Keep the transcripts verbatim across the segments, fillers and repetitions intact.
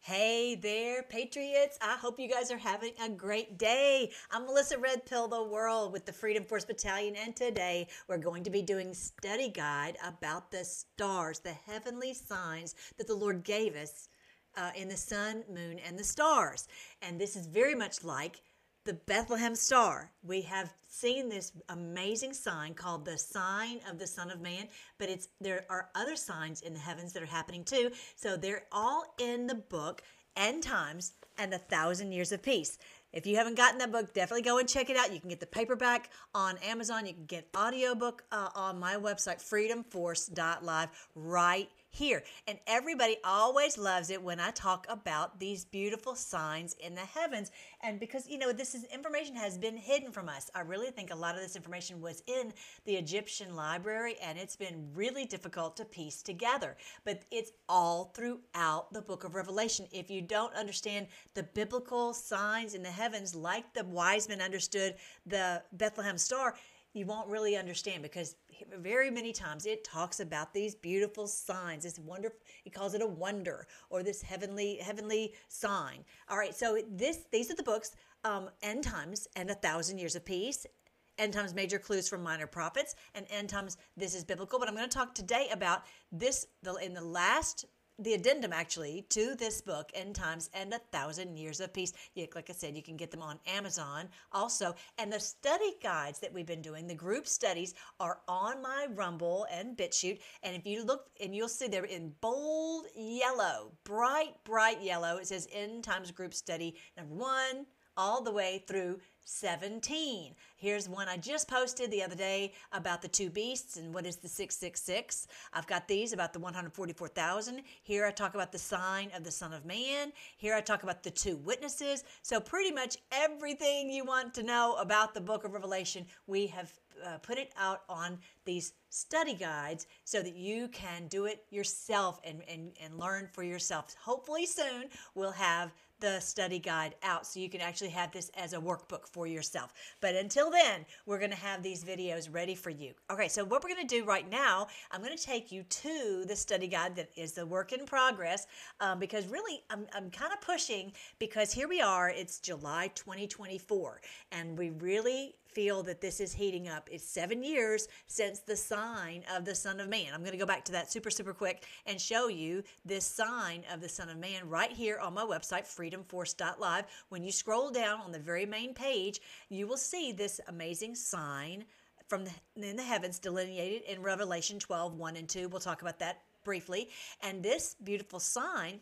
Hey there, Patriots. I hope you guys are having a great day. I'm Melissa Red Pill the World with the Freedom Force Battalion, and today we're going to be doing study guide about the stars, the heavenly signs that the Lord gave us uh, in the sun, moon, and the stars. And this is very much like the Bethlehem star. We have seen this amazing sign called the sign of the Son of Man, but it's there are other signs in the heavens that are happening too. So they're all in the book End Times and a Thousand Years of Peace. If you haven't gotten that book, definitely go and check it out. You can get the paperback on Amazon. You can get audiobook uh, on my website, freedom force dot live, right here. And everybody always loves it when I talk about these beautiful signs in the heavens. And because, you know, this is information has been hidden from us. I really think a lot of this information was in the Egyptian library, and it's been really difficult to piece together. But it's all throughout the book of Revelation. If you don't understand the biblical signs in the heavens, like the wise men understood the Bethlehem star, you won't really understand, because very many times it talks about these beautiful signs, this wonderful, he calls it a wonder, or this heavenly heavenly sign. All right, so this these are the books, um, End Times and a Thousand Years of Peace, End Times Major Clues from Minor Prophets, and End Times This is Biblical. But I'm going to talk today about this the, in the last the addendum actually to this book, End Times and a Thousand Years of Peace. You, like I said, you can get them on Amazon also. And the study guides that we've been doing, the group studies, are on my Rumble and BitChute. And if you look, and you'll see they're in bold yellow, bright, bright yellow. It says End Times Group Study number one all the way through seventeen. Here's one I just posted the other day about the two beasts and what is the six six six. I've got these about the one hundred forty-four thousand. Here I talk about the sign of the Son of Man. Here I talk about the two witnesses. So pretty much everything you want to know about the book of Revelation, we have uh, put it out on these study guides so that you can do it yourself and, and, and learn for yourself. Hopefully soon we'll have the study guide out so you can actually have this as a workbook for yourself. But until then, we're going to have these videos ready for you. Okay, so what we're going to do right now, I'm going to take you to the study guide that is the work in progress, um, because really I'm, I'm kind of pushing, because here we are, it's July twenty twenty-four, and we really feel that this is heating up. It's seven years since the sign of the Son of Man. I'm going to go back to that super, super quick and show you this sign of the Son of Man right here on my website, freedom force dot live. When you scroll down on the very main page, you will see this amazing sign from the, in the heavens delineated in Revelation twelve, one and two. We'll talk about that briefly. And this beautiful sign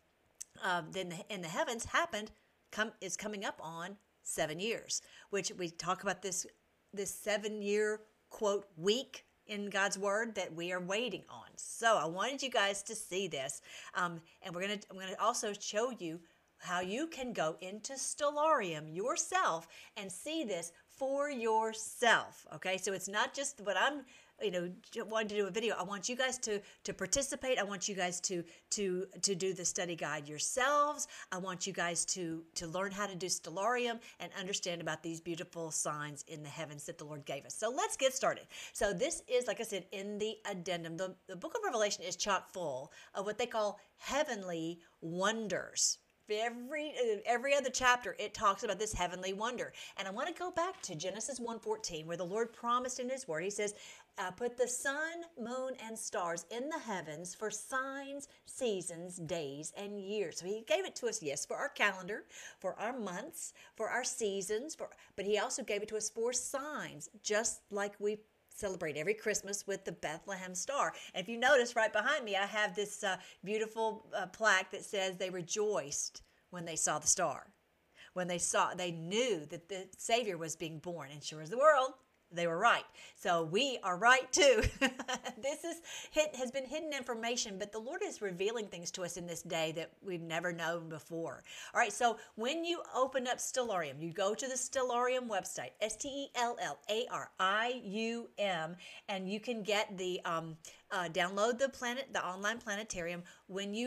uh, in, the, in the heavens happened, come, is coming up on seven years, which we talk about this this seven year quote week in God's word that we are waiting on. So I wanted you guys to see this, um, and we're gonna I'm gonna also show you how you can go into Stellarium yourself and see this for yourself. Okay, so it's not just what I'm you know wanting to do a video. I want you guys to to participate. I want you guys to to to do the study guide yourselves. I want you guys to to learn how to do Stellarium and understand about these beautiful signs in the heavens that the Lord gave us. So let's get started. So this is, like I said, in the addendum. The, the book of Revelation is chock full of what they call heavenly wonders. Every every other chapter, it talks about this heavenly wonder. And I want to go back to Genesis one fourteen, where the Lord promised in his word, he says, uh, put the sun, moon, and stars in the heavens for signs, seasons, days, and years. So he gave it to us, yes, for our calendar, for our months, for our seasons, for but he also gave it to us for signs, just like we celebrate every Christmas with the Bethlehem star. And if you notice right behind me, I have this uh, beautiful uh, plaque that says they rejoiced when they saw the star. When they saw, they knew that the Savior was being born. And sure as the world, they were right. So we are right too. This is hit, has been hidden information, but the Lord is revealing things to us in this day that we've never known before. All right, so when you open up Stellarium, you go to the Stellarium website, S T E L L A R I U M, and you can get the um, uh, download the planet, the online planetarium. When you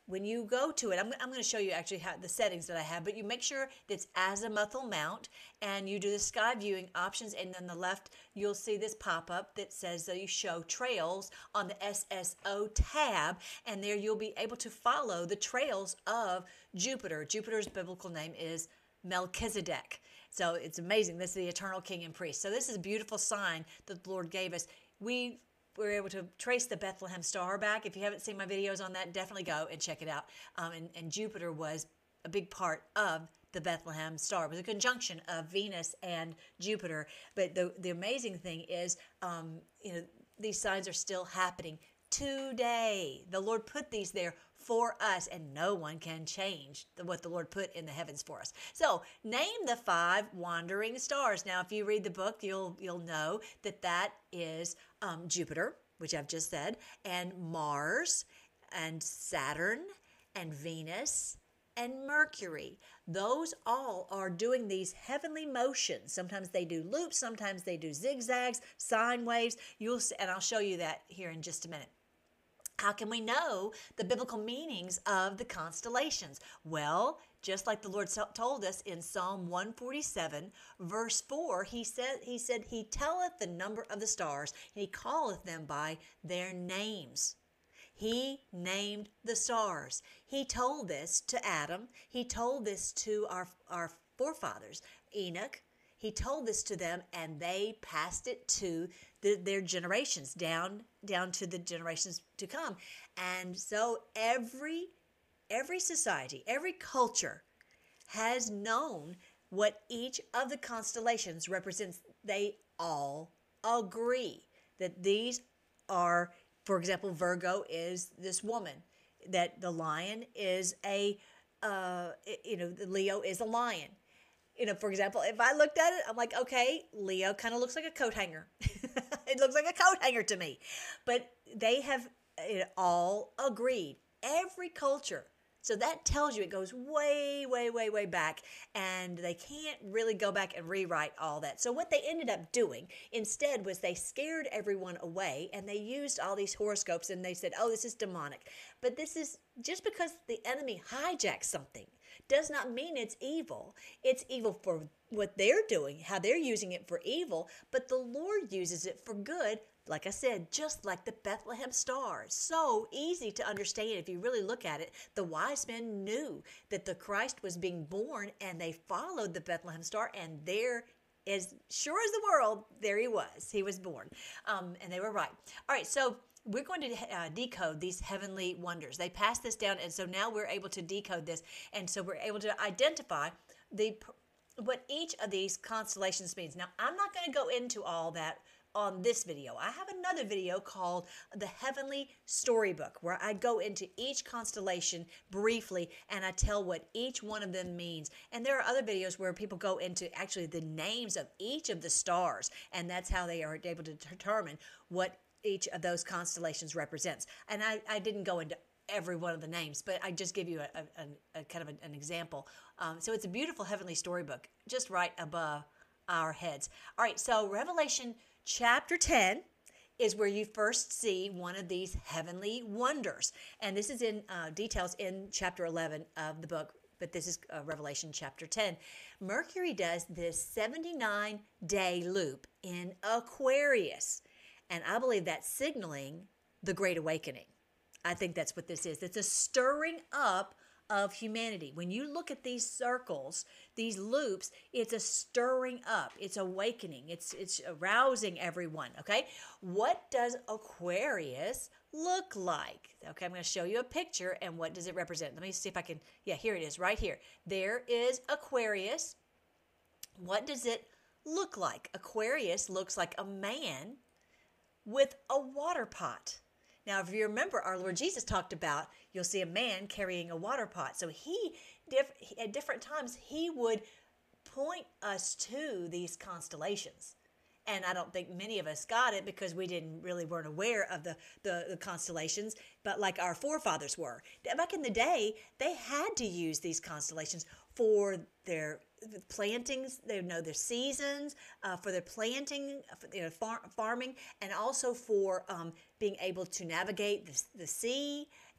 when you go to it, I'm, I'm going to show you actually how the settings that I have, but you make sure that it's azimuthal mount, and you do the sky viewing options, and then the left, you'll see this pop-up that says that you show trails on the S S O tab, and there you'll be able to follow the trails of Jupiter. Jupiter's biblical name is Melchizedek. So it's amazing. This is the eternal king and priest. So this is a beautiful sign that the Lord gave us. We were able to trace the Bethlehem star back. If you haven't seen my videos on that, definitely go and check it out. Um, and, and Jupiter was a big part of the Bethlehem star. It was a conjunction of Venus and Jupiter. But the, the amazing thing is, um, you know, these signs are still happening today. The Lord put these there for us, and no one can change the, what the Lord put in the heavens for us. So name the five wandering stars. Now, if you read the book, you'll you'll know that that is um, Jupiter, which I've just said, and Mars, and Saturn, and Venus, and Mercury. Those all are doing these heavenly motions. Sometimes they do loops, sometimes they do zigzags, sine waves. You'll see, and I'll show you that here in just a minute. How can we know the biblical meanings of the constellations? Well, just like the Lord told us in Psalm one forty-seven, verse four, he said, he said, He telleth the number of the stars, and He calleth them by their names. He named the stars. He told this to Adam. He told this to our, our forefathers, Enoch. He told this to them, and they passed it to the, their generations, down down to the generations to come. And so every every society, every culture has known what each of the constellations represents. They all agree that these are, for example, Virgo is this woman, that the lion is a, uh, you know, Leo is a lion. You know, for example, if I looked at it, I'm like, okay, Leo kind of looks like a coat hanger. It looks like a coat hanger to me. But they have it all agreed. Every culture. So that tells you it goes way, way, way, way back, and they can't really go back and rewrite all that. So what they ended up doing instead was they scared everyone away, and they used all these horoscopes, and they said, oh, this is demonic. But this is just because the enemy hijacks something does not mean it's evil. It's evil for what they're doing, how they're using it for evil, but the Lord uses it for good. Like I said, just like the Bethlehem star. So easy to understand if you really look at it. The wise men knew that the Christ was being born, and they followed the Bethlehem star, and there, as sure as the world, there he was. He was born. Um, and they were right. All right, so we're going to uh, decode these heavenly wonders. They passed this down, and so now we're able to decode this. And so we're able to identify the what each of these constellations means. Now, I'm not going to go into all that on this video. I have another video called The Heavenly Storybook, where I go into each constellation briefly and I tell what each one of them means. And there are other videos where people go into actually the names of each of the stars, and that's how they are able to determine what each of those constellations represents. And I, I didn't go into every one of the names, but I just give you a, a, a kind of an example. Um, so it's a beautiful heavenly storybook just right above our heads. All right, so Revelation chapter ten is where you first see one of these heavenly wonders. And this is in uh, details in chapter eleven of the book, but this is uh, Revelation chapter ten. Mercury does this seventy-nine day loop in Aquarius. And I believe that's signaling the Great Awakening. I think that's what this is. It's a stirring up of humanity. When you look at these circles, these loops, it's a stirring up. It's awakening. It's it's arousing everyone, okay? What does Aquarius look like? Okay, I'm going to show you a picture, and what does it represent? Let me see if I can, yeah, here it is, right here. There is Aquarius. What does it look like? Aquarius looks like a man with a water pot. Now, if you remember, our Lord Jesus talked about, you'll see a man carrying a water pot. So he, diff, at different times, he would point us to these constellations. And I don't think many of us got it because we didn't really weren't aware of the, the, the constellations, but like our forefathers were. Back in the day, they had to use these constellations for their plantings, they know their seasons, uh, for their planting, for, you know, far, farming, and also for um, being able to navigate the, the sea.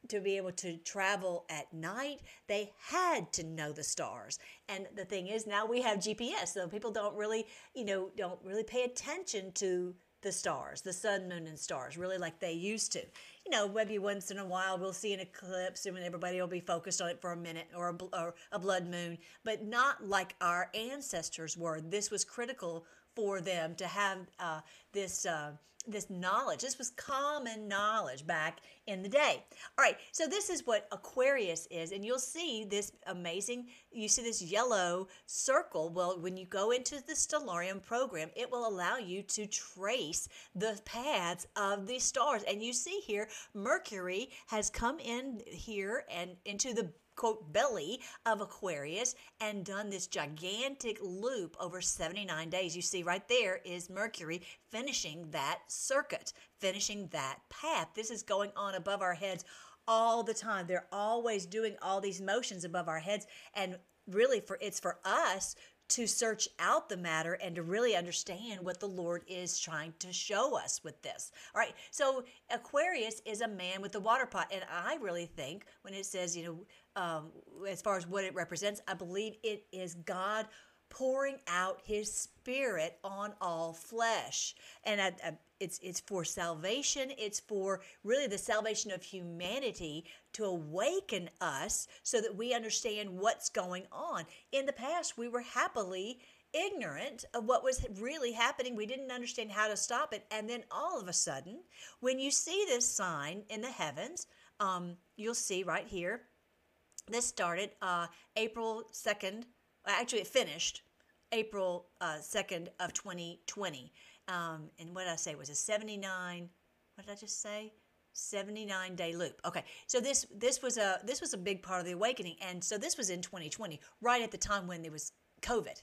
to be able to travel at night, they had to know the stars. And the thing is, now we have G P S, so people don't really, you know, don't really pay attention to the stars, the sun, moon, and stars, really like they used to. You know, maybe once in a while we'll see an eclipse and everybody will be focused on it for a minute, or a, or a blood moon, but not like our ancestors were. This was critical for them to have uh, this uh, this knowledge. This was common knowledge back in the day. All right, so this is what Aquarius is, and you'll see this amazing, you see this yellow circle. Well, when you go into the Stellarium program, it will allow you to trace the paths of the stars. And you see here, Mercury has come in here and into the quote belly of Aquarius and done this gigantic loop over seventy-nine days. You see right there is Mercury finishing that circuit, finishing that path. This is going on above our heads all the time. They're always doing all these motions above our heads, and really for it's for us to search out the matter and to really understand what the Lord is trying to show us with this. All right, so Aquarius is a man with a water pot, and I really think when it says, you know, um, as far as what it represents, I believe it is God pouring out his spirit on all flesh. And I, I, it's it's for salvation. It's for really the salvation of humanity, to awaken us so that we understand what's going on. In the past, we were happily ignorant of what was really happening. We didn't understand how to stop it. And then all of a sudden, when you see this sign in the heavens, um, you'll see right here, this started uh, April second. Actually, it finished April uh, second of twenty twenty. Um, and what did I say? It was a seventy-nine, what did I just say? seventy-nine day loop. Okay, so this this was a this was a big part of the awakening. And so this was in twenty twenty, right at the time when there was COVID.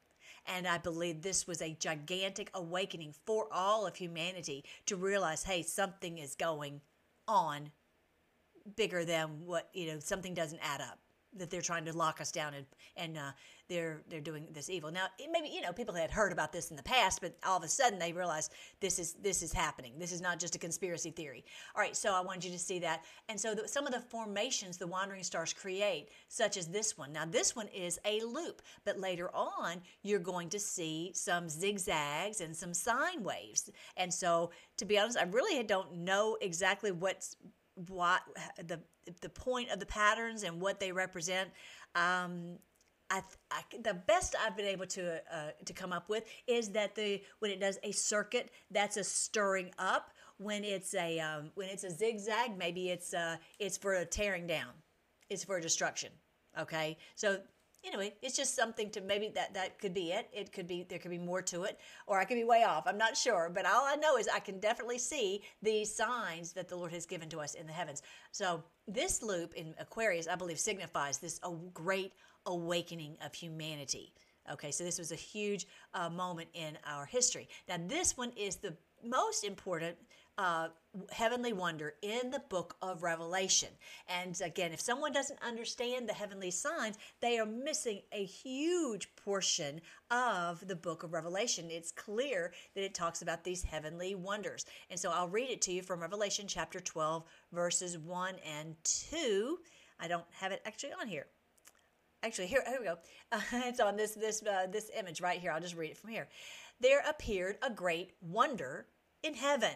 And I believe this was a gigantic awakening for all of humanity to realize, hey, something is going on bigger than what, you know, something doesn't add up, that they're trying to lock us down, and and uh, they're they're doing this evil. Now, it maybe, you know, people had heard about this in the past, but all of a sudden they realize this is this is happening. This is not just a conspiracy theory. All right, so I wanted you to see that. And so the, some of the formations the wandering stars create, such as this one. Now, this one is a loop, but later on you're going to see some zigzags and some sine waves. And so, to be honest, I really don't know exactly what's what the the point of the patterns and what they represent. Um, I, I, the best I've been able to uh, to come up with is that the when it does a circuit, that's a stirring up. When it's a um, when it's a zigzag, maybe it's uh, it's for a tearing down, it's for destruction. Okay, so anyway, it's just something to maybe that that could be it. It could be, there could be more to it, or I could be way off. I'm not sure, but all I know is I can definitely see these signs that the Lord has given to us in the heavens. So this loop in Aquarius, I believe, signifies this a great awakening of humanity. Okay, so this was a huge uh, moment in our history. Now, this one is the most important uh, heavenly wonder in the book of Revelation. And again, if someone doesn't understand the heavenly signs, they are missing a huge portion of the book of Revelation. It's clear that it talks about these heavenly wonders. And so I'll read it to you from Revelation chapter twelve, verses one and two. I don't have it actually on here. Actually, here, here we go. Uh, it's on this this uh, this image right here. I'll just read it from here. There appeared a great wonder in heaven.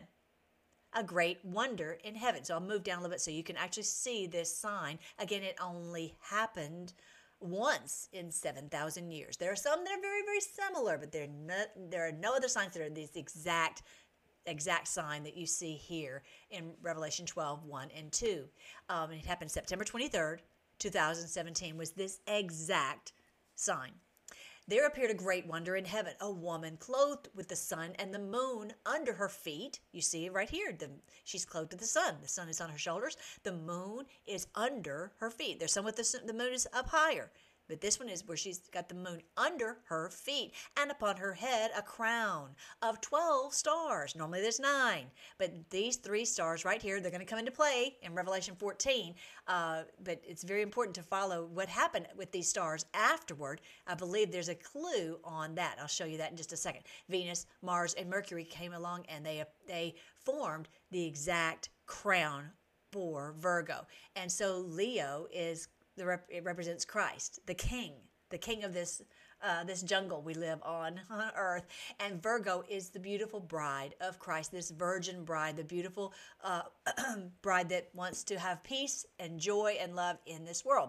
A great wonder in heaven. So I'll move down a little bit so you can actually see this sign. Again, it only happened once in seven thousand years. There are some that are very, very similar, but there are no, there are no other signs that are this exact exact sign that you see here in Revelation twelve, one and two. Um, it happened September twenty-third, two thousand seventeen, was this exact sign. There appeared a great wonder in heaven, a woman clothed with the sun and the moon under her feet. You see it right here. The, she's clothed with the sun. The sun is on her shoulders. The moon is under her feet. There's some with the, sun- the moon is up higher. But this one is where she's got the moon under her feet, and upon her head a crown of twelve stars. Normally there's nine, but these three stars right here, they're going to come into play in Revelation fourteen. Uh, but it's very important to follow what happened with these stars afterward. I believe there's a clue on that. I'll show you that in just a second. Venus, Mars, and Mercury came along, and they they formed the exact crown for Virgo. And so Leo is the rep- it represents Christ, the king, the king of this uh, this jungle we live on on earth. And Virgo is the beautiful bride of Christ, this virgin bride, the beautiful uh, bride that wants to have peace and joy and love in this world.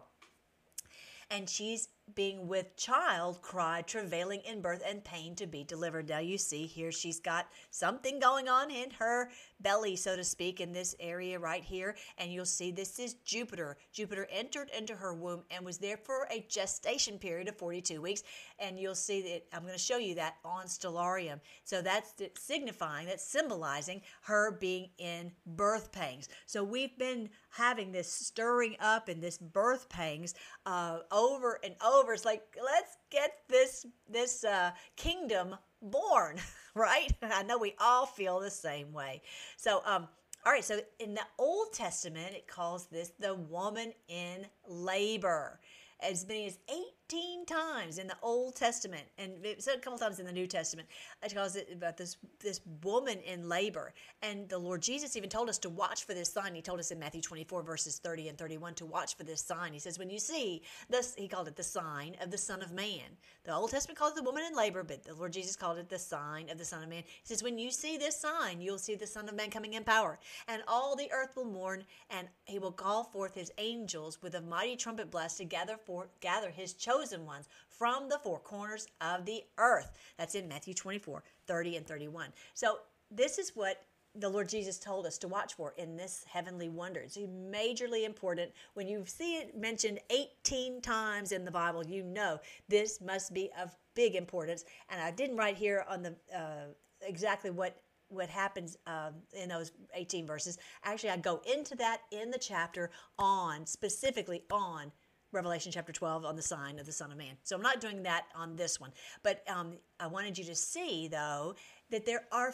And she's being with child, cried, travailing in birth and pain to be delivered. Now you see here she's got something going on in her belly, so to speak, in this area right here. And you'll see this is Jupiter. Jupiter entered into her womb and was there for a gestation period of forty-two weeks. And you'll see that I'm going to show you that on Stellarium. So that's signifying, that's symbolizing her being in birth pangs. So we've been having this stirring up and this birth pangs uh, over and over. It's like, let's get this this uh, kingdom born, right? I know we all feel the same way. So, um, all right. So in the Old Testament, it calls this the woman in labor. As many as eighteen times in the Old Testament, and it said a couple times in the New Testament, it calls it about this this woman in labor. And the Lord Jesus even told us to watch for this sign. He told us in Matthew twenty-four, verses thirty and thirty-one, to watch for this sign. He says, when you see this, he called it the sign of the Son of Man. The Old Testament called it the woman in labor, but the Lord Jesus called it the sign of the Son of Man. He says, when you see this sign, you'll see the Son of Man coming in power, and all the earth will mourn, and he will call forth his angels with a mighty trumpet blast to gather for gather his chosen ones from the four corners of the earth. That's in Matthew twenty-four, thirty and thirty-one. So this is what the Lord Jesus told us to watch for in this heavenly wonder. It's majorly important. When you see it mentioned eighteen times in the Bible, you know this must be of big importance. And I didn't write here on the uh, exactly what what happens uh, in those eighteen verses. Actually, I go into that in the chapter on, specifically on Revelation chapter twelve, on the sign of the Son of Man. So I'm not doing that on this one. But um, I wanted you to see, though, that there are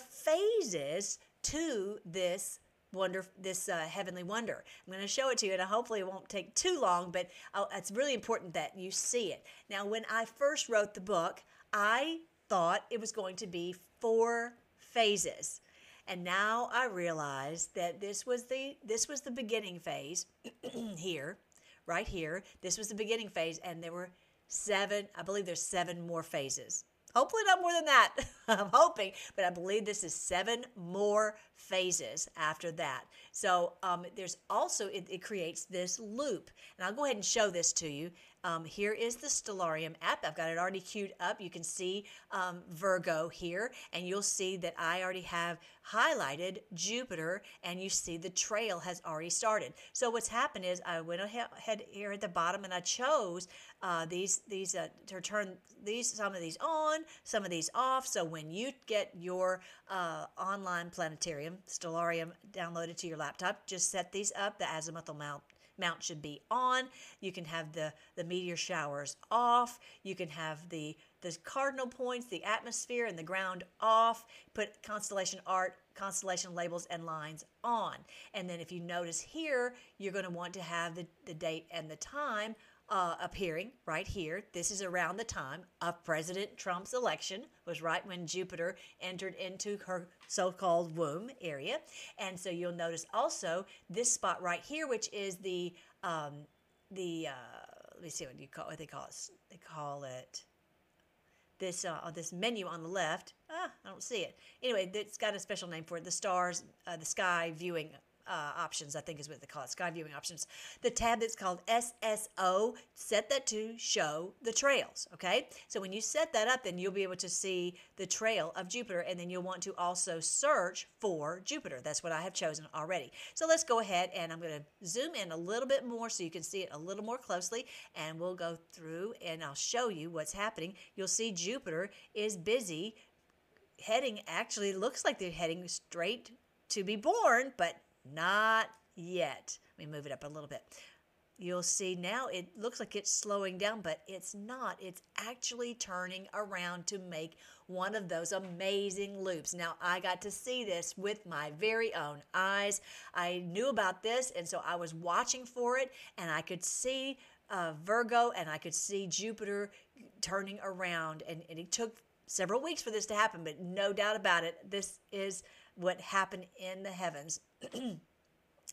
phases to this wonder, this uh, heavenly wonder. I'm going to show it to you, and hopefully it won't take too long, but uh, it's really important that you see it. Now, when I first wrote the book, I thought it was going to be four phases. And now I realize that this was the this was the beginning phase here. Right here, this was the beginning phase, and there were seven, I believe there's seven more phases. Hopefully not more than that. I'm hoping, but I believe this is seven more phases after that. So um, there's also, it, it creates this loop. And I'll go ahead and show this to you. Um, here is the Stellarium app. I've got it already queued up. You can see um, Virgo here, and you'll see that I already have highlighted Jupiter, and you see the trail has already started. So what's happened is I went ahead here at the bottom, and I chose uh, these these uh, to turn these some of these on, some of these off. So when you get your uh, online planetarium Stellarium downloaded to your laptop, just set these up. The azimuthal mount mount should be on. You can have the the meteor showers off. You can have the the cardinal points, the atmosphere, and the ground off. Put constellation art, constellation labels, and lines on. And then if you notice here, you're going to want to have the, the date and the time uh, appearing right here. This is around the time of President Trump's election, was right when Jupiter entered into her so-called womb area. And so you'll notice also this spot right here, which is the, um, the uh, let me see what you call what they call it. They call it this uh, this menu on the left. Ah, I don't see it. Anyway, it's got a special name for it. The stars, uh, the sky viewing uh, options, I think is what they call it. Sky viewing options. The tab that's called S S O, set that to show the trails. Okay, so when you set that up, then you'll be able to see the trail of Jupiter, and then you'll want to also search for Jupiter. That's what I have chosen already. So let's go ahead, and I'm going to zoom in a little bit more so you can see it a little more closely, and we'll go through and I'll show you what's happening. You'll see Jupiter is busy heading, actually looks like they're heading straight to be born, but not yet. Let me move it up a little bit. You'll see now it looks like it's slowing down, but it's not. It's actually turning around to make one of those amazing loops. Now, I got to see this with my very own eyes. I knew about this, and so I was watching for it, and I could see uh, Virgo, and I could see Jupiter turning around, and, and it took several weeks for this to happen, but no doubt about it, this is what happened in the heavens.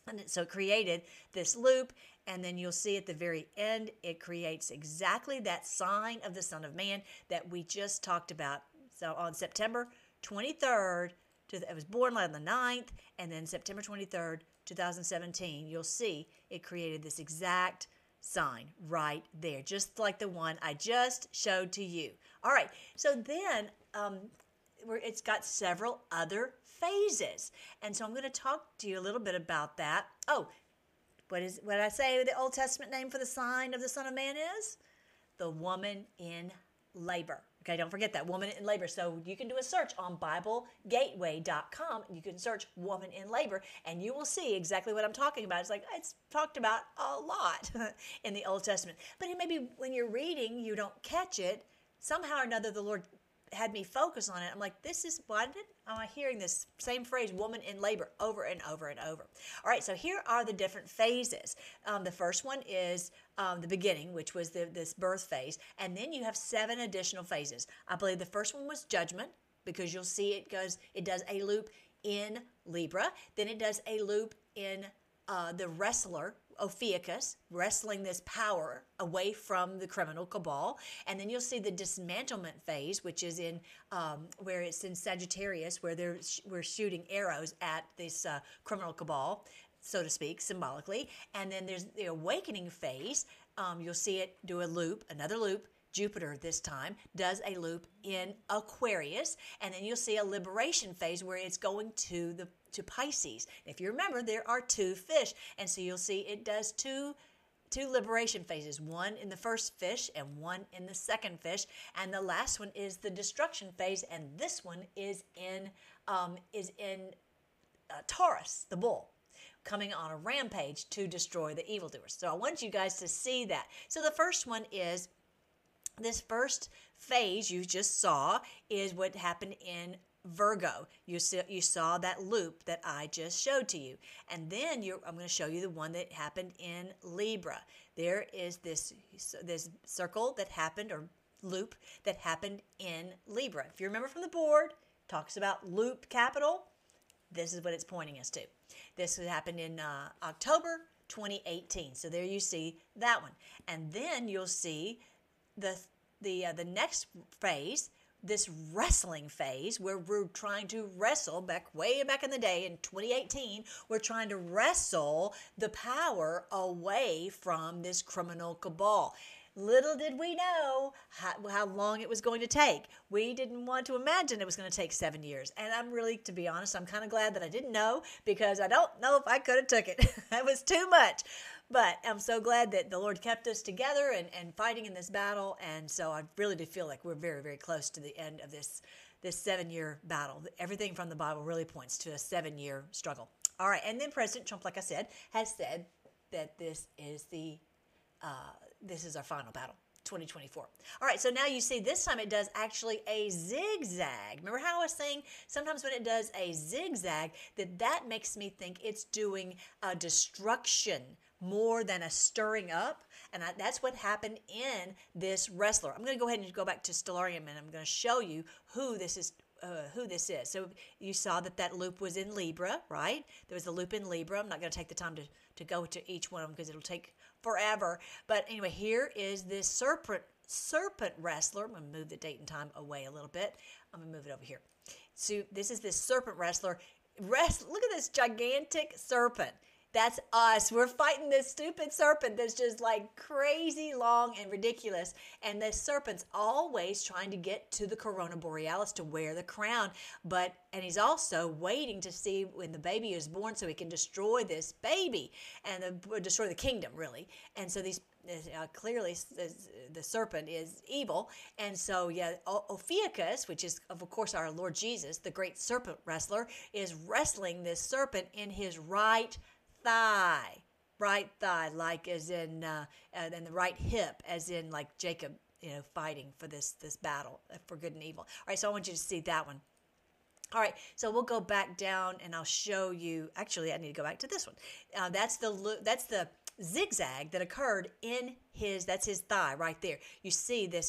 And so it created this loop, and then you'll see at the very end, it creates exactly that sign of the Son of Man that we just talked about. So on September twenty-third, it was born on the ninth, and then September twenty-third, two thousand seventeen, you'll see it created this exact sign right there, just like the one I just showed to you. All right, so then um, it's got several other phases, and so I'm going to talk to you a little bit about that. Oh, what is what I say the Old Testament name for the sign of the Son of Man is? The woman in labor. Okay, don't forget that, woman in labor. So you can do a search on Bible Gateway dot com. You can search woman in labor, and you will see exactly what I'm talking about. It's like it's talked about a lot in the Old Testament. But it maybe when you're reading, you don't catch it. Somehow or another, the Lord had me focus on it. I'm like, this is, why did am I hearing this same phrase, woman in labor, over and over and over? All right, so here are the different phases. Um, the first one is um, the beginning, which was the, this birth phase. And then you have seven additional phases. I believe the first one was judgment, because you'll see it goes, it does a loop in Libra. Then it does a loop in uh, the wrestler, Ophiuchus, wrestling this power away from the criminal cabal. And then you'll see the dismantlement phase, which is in um, where it's in Sagittarius, where they're sh- we're shooting arrows at this uh, criminal cabal, so to speak, symbolically. And then there's the awakening phase. Um, you'll see it do a loop, another loop. Jupiter this time does a loop in Aquarius, and then you'll see a liberation phase where it's going to the to Pisces. If you remember, there are two fish, and so you'll see it does two two liberation phases, one in the first fish and one in the second fish, and the last one is the destruction phase, and this one is in um, is in uh, Taurus, the bull, coming on a rampage to destroy the evildoers. So I want you guys to see that. So the first one is this first phase you just saw is what happened in Virgo. You saw, you saw that loop that I just showed to you. And then you're, I'm going to show you the one that happened in Libra. There is this, this circle that happened, or loop that happened in Libra. If you remember from the board, talks about loop capital. This is what it's pointing us to. This happened in uh, October twenty eighteen. So there you see that one. And then you'll see the the uh, the next phase, this wrestling phase, where we're trying to wrestle back way back in the day in twenty eighteen, we're trying to wrestle the power away from this criminal cabal. Little did we know how, how long it was going to take. We didn't want to imagine it was going to take seven years. And I'm really, to be honest, I'm kind of glad that I didn't know, because I don't know if I could have took it. That was too much. But I'm so glad that the Lord kept us together and, and fighting in this battle. And so I really do feel like we're very, very close to the end of this, this seven-year battle. Everything from the Bible really points to a seven-year struggle. All right, and then President Trump, like I said, has said that this is the uh, this is our final battle, twenty twenty-four. All right, so now you see this time it does actually a zigzag. Remember how I was saying sometimes when it does a zigzag, that that makes me think it's doing a destruction more than a stirring up. And I, that's what happened in this wrestler. I'm going to go ahead and go back to Stellarium, and I'm going to show you who this is. Uh, who this is. So you saw that that loop was in Libra, right? There was a loop in Libra. I'm not going to take the time to, to go to each one of them because it'll take forever. But anyway, here is this serpent serpent wrestler. I'm going to move the date and time away a little bit. I'm going to move it over here. So this is this serpent wrestler. Rest, look at this gigantic serpent. That's us. We're fighting this stupid serpent that's just like crazy long and ridiculous. And the serpent's always trying to get to the Corona Borealis to wear the crown. But, and he's also waiting to see when the baby is born so he can destroy this baby and the, destroy the kingdom, really. And so these, uh, clearly the serpent is evil. And so, yeah, Ophiuchus, which is, of course, our Lord Jesus, the great serpent wrestler, is wrestling this serpent in his right thigh, right thigh, like as in, uh, and the right hip, as in like Jacob, you know, fighting for this this battle for good and evil. All right, so I want you to see that one. All right, so we'll go back down and I'll show you. Actually, I need to go back to this one. Uh, that's the that's the zigzag that occurred in his. That's his thigh right there. You see this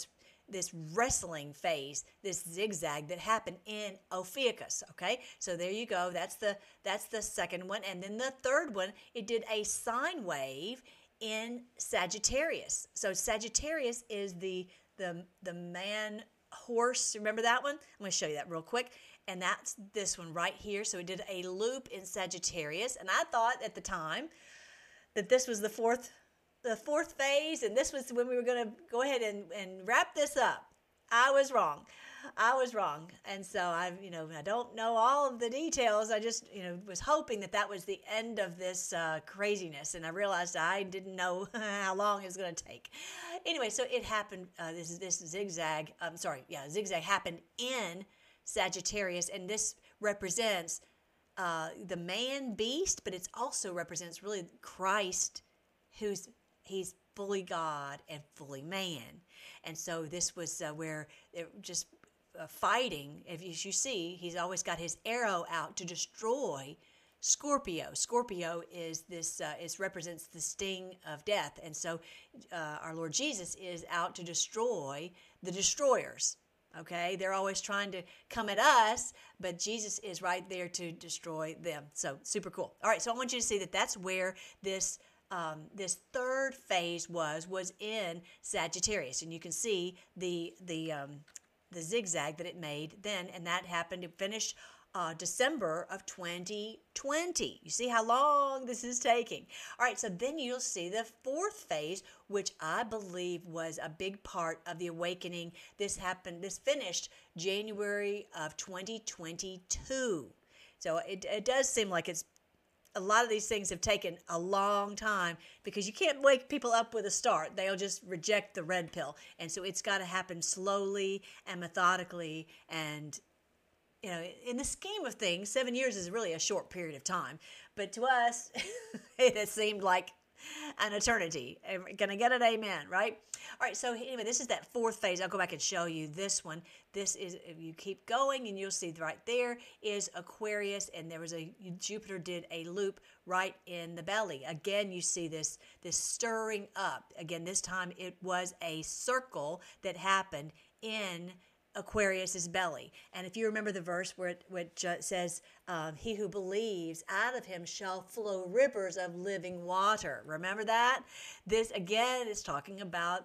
this wrestling phase, this zigzag that happened in Ophiuchus. Okay, so there you go. That's the that's the second one, and then the third one, it did a sine wave in Sagittarius. So Sagittarius is the the the man horse. Remember that one? I'm going to show you that real quick. And that's this one right here. So it did a loop in Sagittarius, and I thought at the time that this was the fourth the fourth phase, and this was when we were going to go ahead and, and wrap this up. I was wrong. I was wrong. And so I, you know, I don't know all of the details. I just, you know, was hoping that that was the end of this uh, craziness. And I realized I didn't know how long it was going to take. Anyway, so it happened, uh, this, this zigzag, I'm sorry, yeah, zigzag happened in Sagittarius. And this represents uh, the man beast, but it also represents really Christ, who's he's fully God and fully man. And so this was uh, where it just uh, fighting, if you, as you see, he's always got his arrow out to destroy Scorpio. Scorpio is this, uh, is represents the sting of death. And so uh, our Lord Jesus is out to destroy the destroyers. Okay, they're always trying to come at us, but Jesus is right there to destroy them. So super cool. All right, so I want you to see that that's where this Um, this third phase was was in Sagittarius, and you can see the the um, the zigzag that it made then, and that happened. It finished uh, December of twenty twenty. You see how long this is taking. All right, so then you'll see the fourth phase, which I believe was a big part of the awakening. This happened. This finished January of twenty twenty-two. So it it does seem like it's. A lot of these things have taken a long time because you can't wake people up with a start. They'll just reject the red pill. And so it's got to happen slowly and methodically. And, you know, in the scheme of things, seven years is really a short period of time. But to us, it has seemed like an eternity. Gonna get it? Amen, right? All right, so anyway, this is that fourth phase. I'll go back and show you this one. This is, if you keep going, and you'll see right there is Aquarius, and there was a, Jupiter did a loop right in the belly. Again, you see this, this stirring up. Again, this time it was a circle that happened in Aquarius's belly. And if you remember the verse where it, which uh, says, um, he who believes, out of him shall flow rivers of living water. Remember that? This, again, is talking about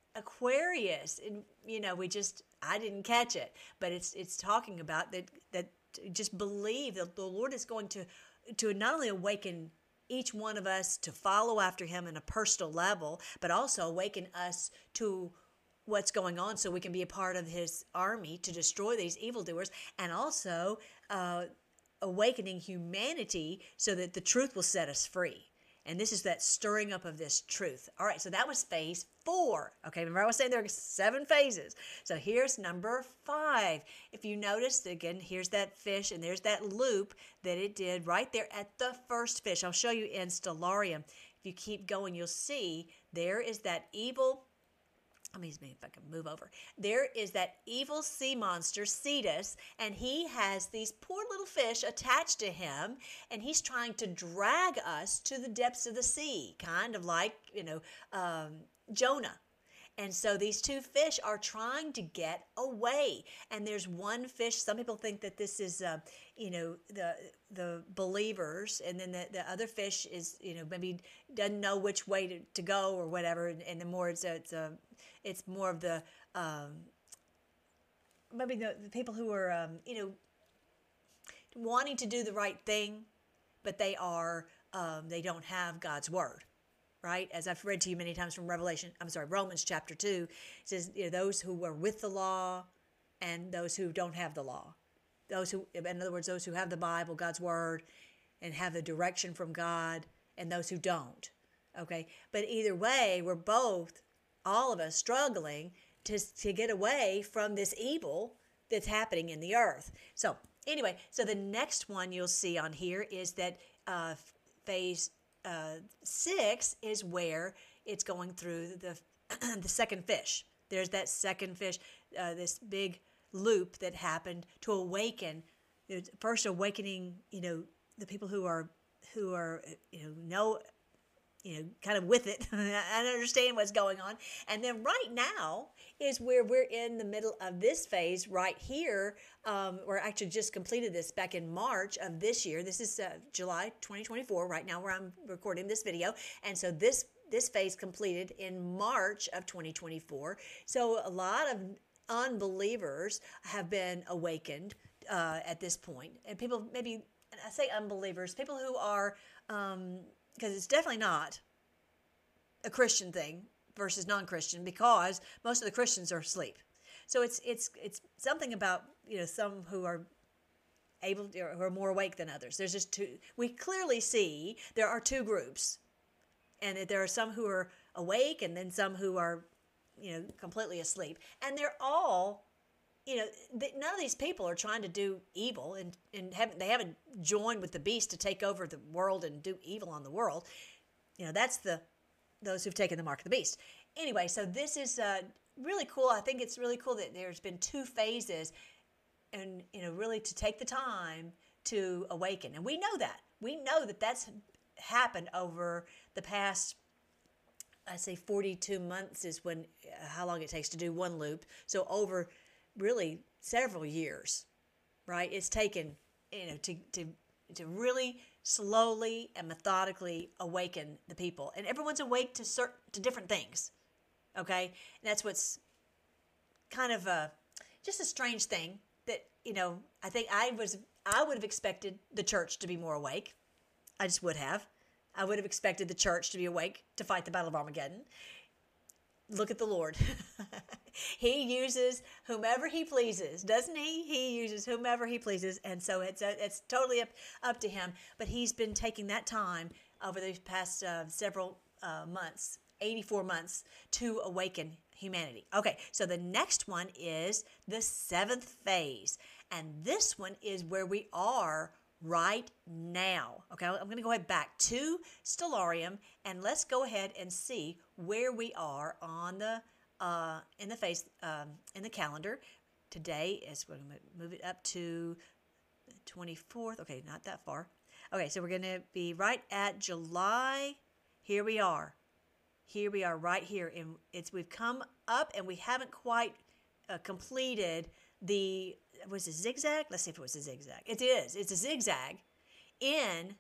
Aquarius. And, you know, we just, I didn't catch it, but it's it's talking about that, that just believe that the Lord is going to, to not only awaken each one of us to follow after him in a personal level, but also awaken us to what's going on so we can be a part of his army to destroy these evildoers, and also uh, awakening humanity so that the truth will set us free. And this is that stirring up of this truth. All right, so that was phase four. Okay, remember I was saying there are seven phases. So here's number five. If you notice, again, here's that fish, and there's that loop that it did right there at the first fish. I'll show you in Stellarium. If you keep going, you'll see there is that evil. Let me see if I can move over. There is that evil sea monster, Cetus, and he has these poor little fish attached to him, and he's trying to drag us to the depths of the sea, kind of like, you know, um, Jonah. And so these two fish are trying to get away. And there's one fish. Some people think that this is, uh, you know, the the believers. And then the, the other fish is, you know, maybe doesn't know which way to, to go or whatever. And, and the more it's a, it's a, it's more of the, um, maybe the, the people who are, um, you know, wanting to do the right thing, but they are, um, they don't have God's word. Right? As I've read to you many times from Revelation, I'm sorry, Romans chapter two, it says, you know, those who are with the law and those who don't have the law. Those who, in other words, those who have the Bible, God's word, and have the direction from God, and those who don't. Okay? But either way, we're both, all of us, struggling to, to get away from this evil that's happening in the earth. So, anyway, so the next one you'll see on here is that uh, phase Uh, six is where it's going through the the second fish. There's that second fish, uh, this big loop that happened to awaken, you know, first awakening, you know, the people who are who are you know know you know, kind of with it. I understand what's going on. And then right now is where we're in the middle of this phase right here. Um, we're actually just completed this back in March of this year. This is uh, July twenty twenty-four right now where I'm recording this video. And so this this phase completed in March of twenty twenty-four. So a lot of unbelievers have been awakened uh, at this point. And people, maybe, I say unbelievers, people who are, um, because it's definitely not a Christian thing versus non-Christian, because most of the Christians are asleep. So it's it's it's something about, you know, some who are able to, who are more awake than others. There's just two. We clearly see there are two groups, and that there are some who are awake, and then some who are, you know, completely asleep. And they're all, you know, th- none of these people are trying to do evil, and and haven't they haven't joined with the beast to take over the world and do evil on the world. You know, that's the those who've taken the mark of the beast. Anyway, so this is uh, really cool. I think it's really cool that there's been two phases, and, you know, really to take the time to awaken. And we know that. We know that that's happened over the past, I say forty-two months is when, uh, how long it takes to do one loop. So over really several years, right? It's taken, you know, to, to, to really slowly and methodically awaken the people. And everyone's awake to certain, to different things. Okay. And that's what's kind of a, just a strange thing that, you know, I think I was, I would have expected the church to be more awake. I just would have. I would have expected the church to be awake to fight the Battle of Armageddon. Look at the Lord. He uses whomever he pleases, doesn't he? He uses whomever he pleases. And so it's uh, it's totally up, up to him. But he's been taking that time over these past uh, several uh, months, eighty-four months, to awaken humanity. Okay, so the next one is the seventh phase. And this one is where we are right now. Okay, I'm going to go ahead back to Stellarium, and let's go ahead and see where we are on the uh, in the phase um, in the calendar. Today is, we're going to move it up to the twenty-fourth. Okay, not that far. Okay, so we're going to be right at July. Here we are. Here we are right here. And it's we've come up, and we haven't quite uh, completed the, was it zigzag? Let's see if it was a zigzag. It is. It's a zigzag in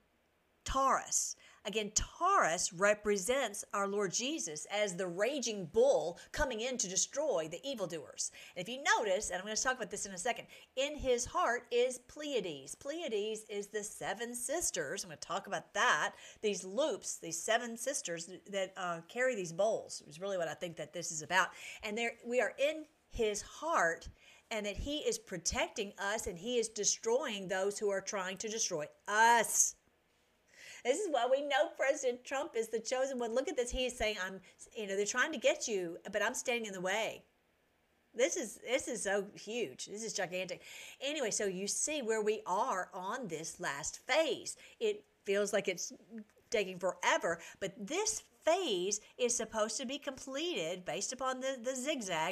Taurus. Again, Taurus represents our Lord Jesus as the raging bull coming in to destroy the evildoers. And if you notice, and I'm going to talk about this in a second, in his heart is Pleiades. Pleiades is the seven sisters. I'm going to talk about that. These loops, these seven sisters that uh, carry these bowls is really what I think that this is about. And there we are in his heart, and that he is protecting us, and he is destroying those who are trying to destroy us. This is why we know President Trump is the chosen one. Look at this. He is saying, I'm, you know, they're trying to get you, but I'm standing in the way. This is, this is so huge. This is gigantic. Anyway, so you see where we are on this last phase. It feels like it's taking forever, but this phase is supposed to be completed based upon the, the zigzag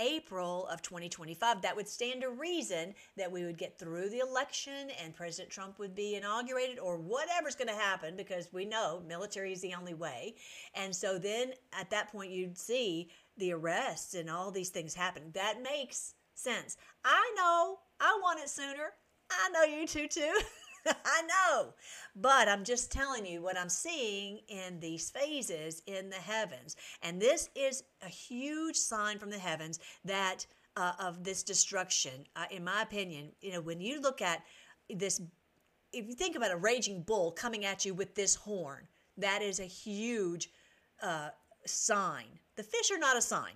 April of twenty twenty-five. That would stand to reason that we would get through the election and President Trump would be inaugurated, or whatever's going to happen, because we know military is the only way. And so then at that point you'd see the arrests and all these things happen. That makes sense. I know. I want it sooner. I know you two too. I know. But I'm just telling you what I'm seeing in these phases in the heavens. And this is a huge sign from the heavens that uh, of this destruction. Uh, in my opinion, you know, when you look at this, if you think about a raging bull coming at you with this horn, that is a huge uh, sign. The fish are not a sign,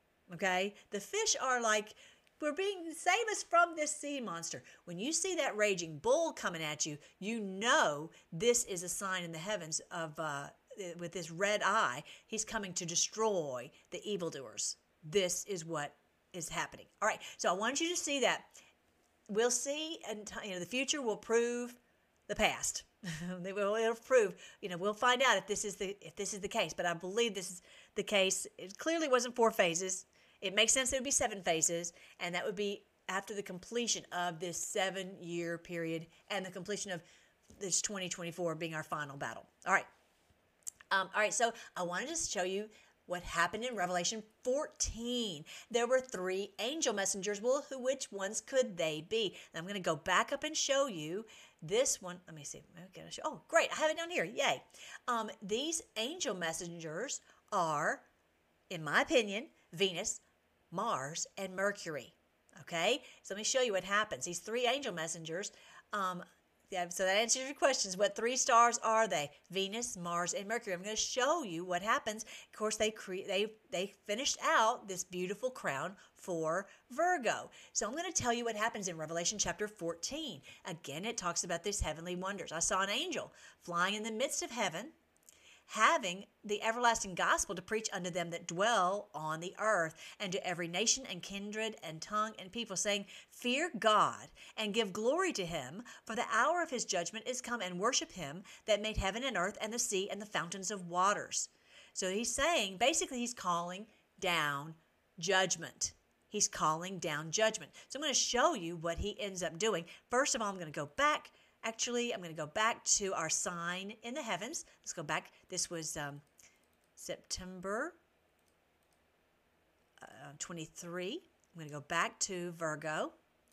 okay? The fish are like, we're being, save us from this sea monster. When you see that raging bull coming at you, you know this is a sign in the heavens of, uh, with this red eye, he's coming to destroy the evildoers. This is what is happening. All right, so I want you to see that. We'll see, and you know, the future will prove the past. They will it'll prove, you know, we'll find out if this is the if this is the case. But I believe this is the case. It clearly wasn't four phases. It makes sense it would be seven phases, and that would be after the completion of this seven-year period and the completion of this twenty twenty-four being our final battle. All right. Um, all right, so I wanted to show you what happened in Revelation fourteen. There were three angel messengers. Well, who, which ones could they be? And I'm going to go back up and show you this one. Let me see. Okay, show, oh, great. I have it down here. Yay. Um, these angel messengers are, in my opinion, Venus, Mars, and Mercury. Okay, so let me show you what happens. These three angel messengers, um, yeah, so that answers your questions. What three stars are they? Venus, Mars, and Mercury. I'm going to show you what happens. Of course, they cre- they they finished out this beautiful crown for Virgo. So I'm going to tell you what happens in Revelation chapter fourteen. Again, it talks about these heavenly wonders. I saw an angel flying in the midst of heaven, having the everlasting gospel to preach unto them that dwell on the earth, and to every nation and kindred and tongue and people, saying, Fear God, and give glory to him, for the hour of his judgment is come, and worship him that made heaven and earth and the sea and the fountains of waters. So he's saying, basically he's calling down judgment. He's calling down judgment. So I'm going to show you what he ends up doing. First of all, I'm going to go back. Actually, I'm going to go back to our sign in the heavens. Let's go back. This was um, September uh, twenty-three. I'm going to go back to Virgo.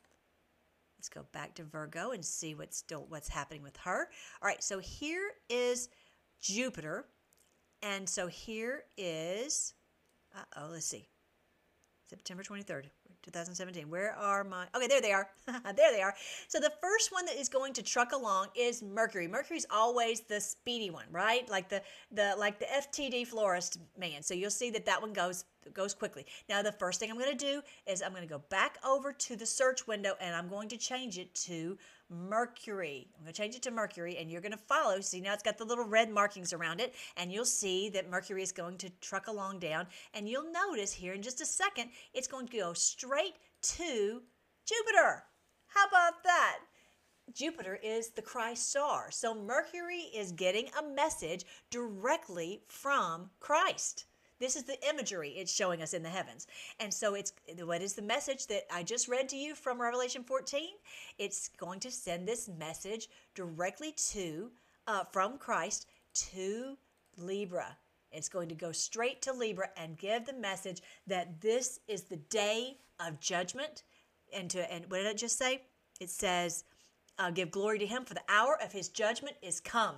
Let's go back to Virgo and see what's still what's happening with her. All right, so here is Jupiter, and so here is. Uh oh, let's see. September twenty-third, twenty seventeen. Where are my... Okay, there they are. There they are. So the first one that is going to truck along is Mercury. Mercury's always the speedy one, right? Like the the like the F T D florist man. So you'll see that that one goes goes quickly. Now the first thing I'm going to do is I'm going to go back over to the search window, and I'm going to change it to Mercury. I'm going to change it to Mercury, and you're going to follow. See, now it's got the little red markings around it, and you'll see that Mercury is going to truck along down, and you'll notice here in just a second, it's going to go straight to Jupiter. How about that? Jupiter is the Christ star. So Mercury is getting a message directly from Christ. This is the imagery it's showing us in the heavens. And so it's what is the message that I just read to you from Revelation fourteen? It's going to send this message directly to, uh, from Christ to Libra. It's going to go straight to Libra and give the message that this is the day of judgment. And to and what did it just say? It says, uh, give glory to him, for the hour of his judgment is come.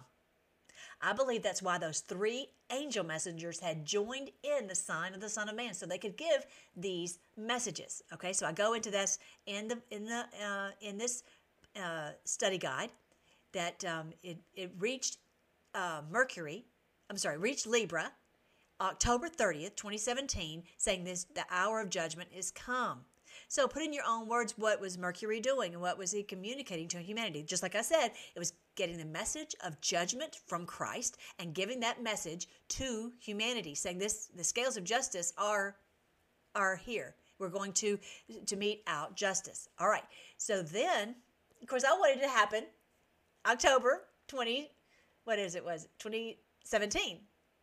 I believe that's why those three angel messengers had joined in the sign of the Son of Man, so they could give these messages. Okay, so I go into this in the in the uh, in this uh, study guide that um, it it reached uh, Mercury. I'm sorry, reached Libra, October thirtieth, twenty seventeen, saying this the hour of judgment is come. So put in your own words, what was Mercury doing and what was he communicating to humanity? Just like I said, it was getting the message of judgment from Christ and giving that message to humanity, saying this the scales of justice are are here. We're going to to mete out justice. All right. So then, of course, I wanted it to happen October twentieth, what is it was twenty seventeen.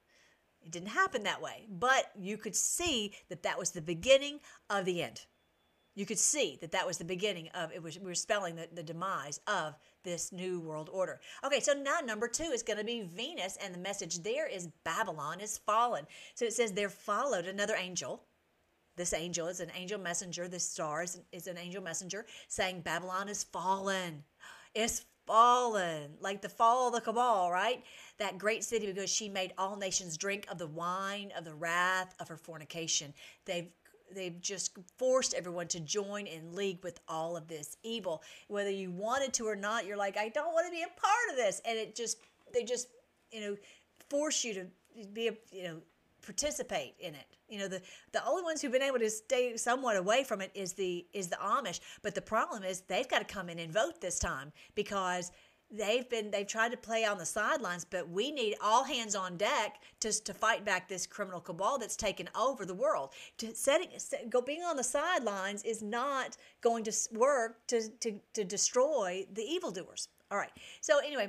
It didn't happen that way, but you could see that that was the beginning of the end. You could see that that was the beginning of it. Was we were spelling the, the demise of this new world order. Okay, so now number two is going to be Venus, and the message there is Babylon is fallen. So it says there followed another angel. This angel is an angel messenger. This star is, is an angel messenger saying Babylon is fallen. It's fallen, like the fall of the cabal, right? That great city, because she made all nations drink of the wine of the wrath of her fornication. They've They've just forced everyone to join in league with all of this evil. Whether you wanted to or not, you're like, I don't want to be a part of this. And it just, they just, you know, force you to be, a, you know, participate in it. You know, the, the only ones who've been able to stay somewhat away from it is the, is the Amish. But the problem is they've got to come in and vote this time, because They've been they've tried to play on the sidelines, but we need all hands on deck to to fight back this criminal cabal that's taken over the world. To setting go being on the sidelines is not going to work to to to destroy the evildoers. All right. So anyway,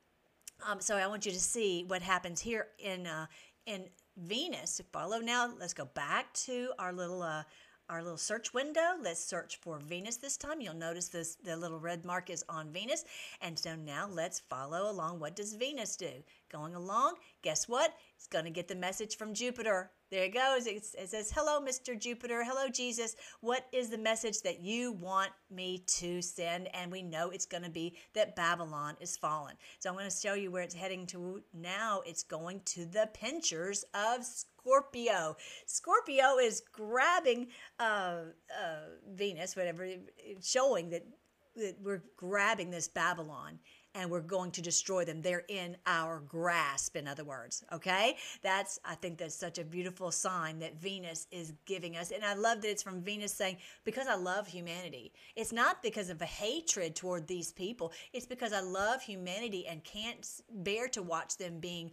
um, so I want you to see what happens here in uh, in Venus. Follow now. Let's go back to our little uh, our little search window. Let's search for Venus this time. You'll notice this the little red mark is on Venus. And so now let's follow along. What does Venus do? Going along, guess what? It's going to get the message from Jupiter. There it goes. It says, hello, Mister Jupiter. Hello, Jesus. What is the message that you want me to send? And we know it's going to be that Babylon is fallen. So I'm going to show you where it's heading to now. It's going to the pinchers of Scorpio. Scorpio is grabbing uh, uh, Venus, whatever, showing that, that we're grabbing this Babylon and we're going to destroy them. They're in our grasp, in other words, okay? That's, I think that's such a beautiful sign that Venus is giving us. And I love that it's from Venus saying, because I love humanity. It's not because of a hatred toward these people. It's because I love humanity and can't bear to watch them being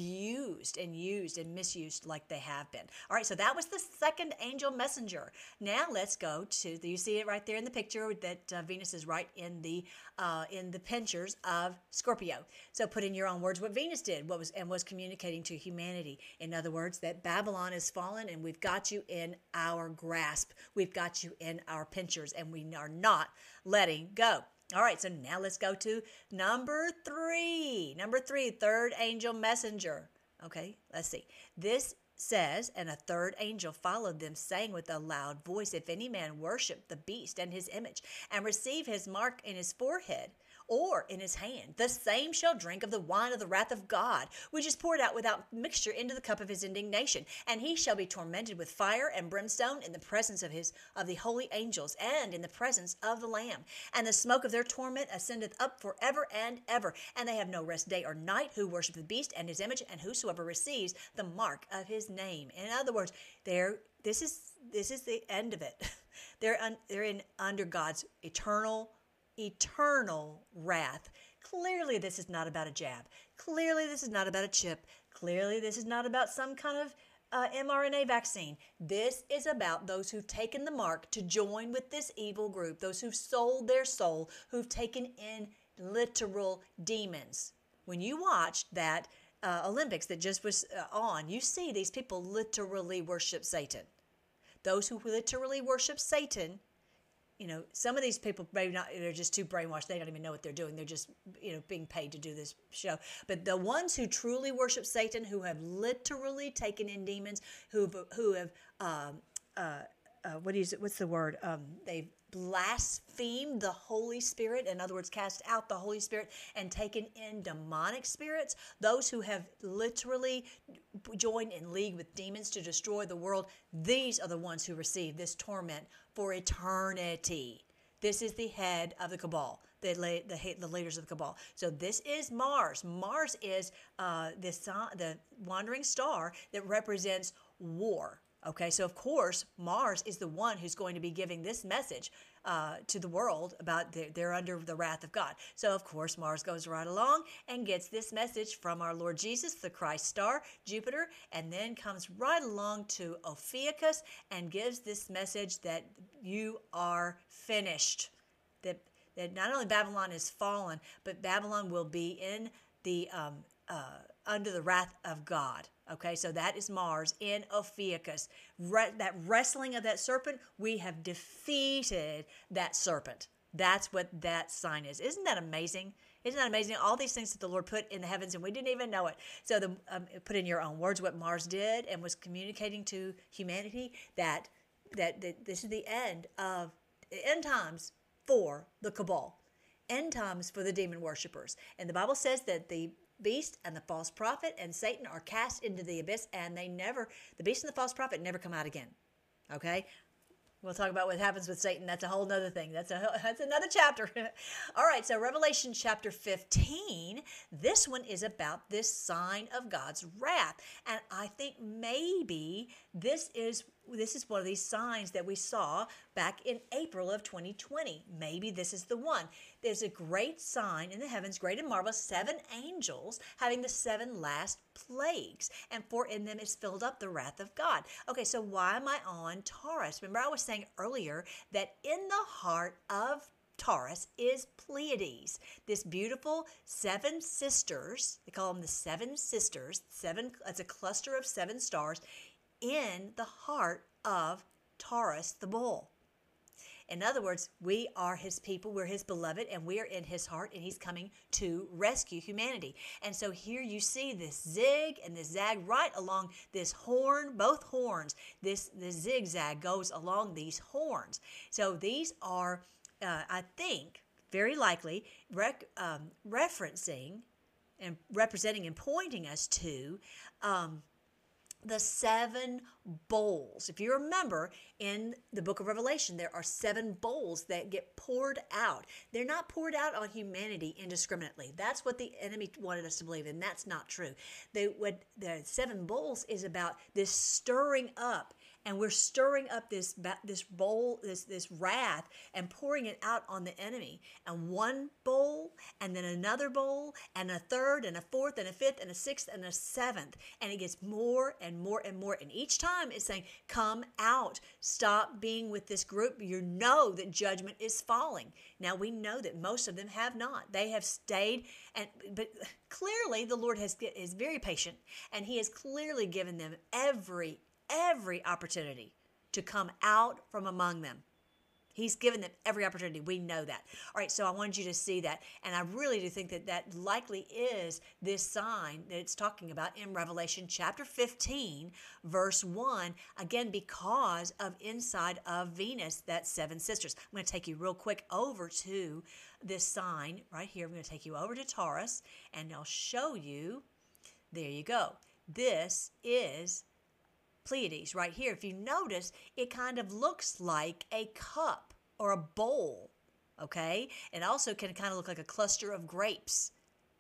abused and used and misused like they have been. All right, so that was the second angel messenger. Now let's go to, the, you see it right there in the picture that uh, Venus is right in the, uh, in the pinchers of Scorpio. So put in your own words what Venus did, what was and was communicating to humanity. In other words, that Babylon is fallen and we've got you in our grasp. We've got you in our pinchers and we are not letting go. All right, so now let's go to number three. Number three, third angel messenger. Okay, let's see. This says, and a third angel followed them, saying with a loud voice, if any man worship the beast and his image, and receive his mark in his forehead, or in his hand, the same shall drink of the wine of the wrath of God, which is poured out without mixture into the cup of his indignation. And he shall be tormented with fire and brimstone in the presence of his of the holy angels, and in the presence of the Lamb. And the smoke of their torment ascendeth up forever and ever. And they have no rest day or night, who worship the beast and his image, and whosoever receives the mark of his name. In other words, there this is this is the end of it. they're un, they're in under God's eternal eternal wrath. Clearly, this is not about a jab. Clearly, this is not about a chip. Clearly, this is not about some kind of uh, mRNA vaccine. This is about those who've taken the mark to join with this evil group, those who've sold their soul, who've taken in literal demons. When you watched that uh, Olympics that just was uh, on, you see these people literally worship Satan. Those who literally worship Satan, you know, some of these people maybe not, they're just too brainwashed. They don't even know what they're doing. They're just, you know, being paid to do this show. But the ones who truly worship Satan, who have literally taken in demons, who who have, um, uh, uh, what is it? What's the word? Um, they've blasphemed the Holy Spirit. In other words, cast out the Holy Spirit and taken in demonic spirits. Those who have literally joined in league with demons to destroy the world. These are the ones who receive this torment for eternity. This is the head of the cabal, the the, the leaders of the cabal. So this is Mars. Mars is uh, this, the wandering star that represents war. Okay, so of course, Mars is the one who's going to be giving this message uh, to the world about they're, they're under the wrath of God. So of course, Mars goes right along and gets this message from our Lord Jesus, the Christ star, Jupiter, and then comes right along to Ophiuchus and gives this message that you are finished. That, that not only Babylon is fallen, but Babylon will be in the um, uh, under the wrath of God. Okay, so that is Mars in Ophiuchus. Re- that wrestling of that serpent, we have defeated that serpent. That's what that sign is. Isn't that amazing? Isn't that amazing? All these things that the Lord put in the heavens and we didn't even know it. So the, um, put in your own words what Mars did and was communicating to humanity that, that, that this is the end of end times for the cabal. End times for the demon worshipers. And the Bible says that the beast and the false prophet and Satan are cast into the abyss, and they never, the beast and the false prophet never come out again. Okay? We'll talk about what happens with Satan. That's a whole other thing. That's a that's another chapter. All right, so Revelation chapter fifteen, this one is about this sign of God's wrath. And I think maybe this is this is one of these signs that we saw back in April of twenty twenty. Maybe this is the one. There's a great sign in the heavens, great and marvelous, seven angels having the seven last plagues, and for in them is filled up the wrath of God. Okay, so why am I on Taurus? Remember I was saying earlier that in the heart of Taurus is Pleiades, this beautiful seven sisters. They call them the seven sisters. Seven. It's a cluster of seven stars in the heart of Taurus, the bull. In other words, we are his people, we're his beloved, and we are in his heart, and he's coming to rescue humanity. And so here you see this zig and this zag right along this horn, both horns. This, this zigzag goes along these horns. So these are, uh, I think, very likely rec- um, referencing and representing and pointing us to um, the seven bowls. If you remember, in the book of Revelation, there are seven bowls that get poured out. They're not poured out on humanity indiscriminately. That's what the enemy wanted us to believe, and that's not true. They, what the seven bowls is about this stirring up, and we're stirring up this this bowl, this this wrath, and pouring it out on the enemy. And one bowl, and then another bowl, and a third, and a fourth, and a fifth, and a sixth, and a seventh. And it gets more and more and more. And each time it's saying, come out. Stop being with this group. You know that judgment is falling. Now we know that most of them have not. They have stayed, and but clearly the Lord has is very patient, and He has clearly given them every every opportunity to come out from among them. He's given them every opportunity. We know that. All right, so I wanted you to see that. And I really do think that that likely is this sign that it's talking about in Revelation chapter fifteen, verse one, again, because of inside of Venus, that's seven sisters. I'm going to take you real quick over to this sign right here. I'm going to take you over to Taurus, and I'll show you. There you go. This is Pleiades right here. If you notice, it kind of looks like a cup or a bowl, okay? It also can kind of look like a cluster of grapes.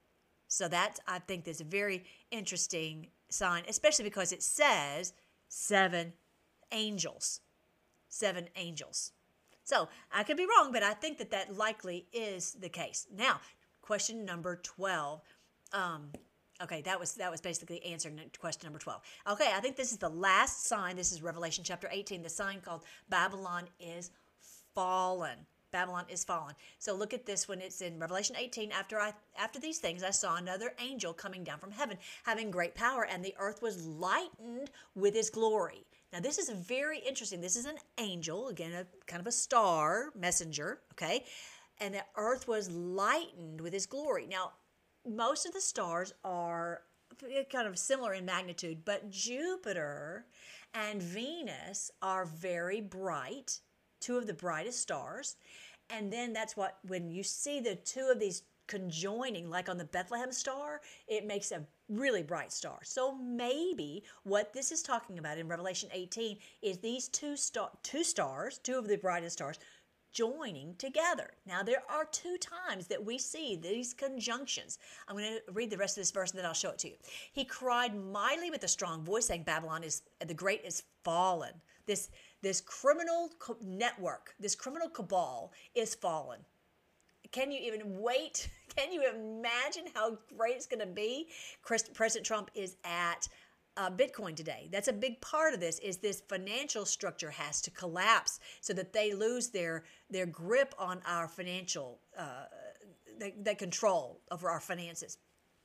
So that, I think, is a very interesting sign, especially because it says seven angels. Seven angels. So I could be wrong, but I think that that likely is the case. Now, question number twelve. Um, Okay, that was that was basically answering question number twelve. Okay, I think this is the last sign. This is Revelation chapter eighteen, the sign called Babylon is fallen. Babylon is fallen. So look at this when it's in Revelation eighteen. After I after these things, I saw another angel coming down from heaven, having great power, and the earth was lightened with his glory. Now, this is very interesting. This is an angel, again, a kind of a star messenger, okay? And the earth was lightened with his glory. Now, most of the stars are kind of similar in magnitude, but Jupiter and Venus are very bright, two of the brightest stars. And then that's what, when you see the two of these conjoining, like on the Bethlehem star, it makes a really bright star. So maybe what this is talking about in Revelation eighteen is these two, star, two stars, two of the brightest stars, joining together. Now, there are two times that we see these conjunctions. I'm going to read the rest of this verse and then I'll show it to you. He cried mightily with a strong voice, saying, Babylon is the great is fallen. This, this criminal co- network, this criminal cabal is fallen. Can you even wait? Can you imagine how great it's going to be? President Trump is at Uh, Bitcoin today. That's a big part of this, is this financial structure has to collapse so that they lose their their grip on our financial, uh, the, the control over our finances.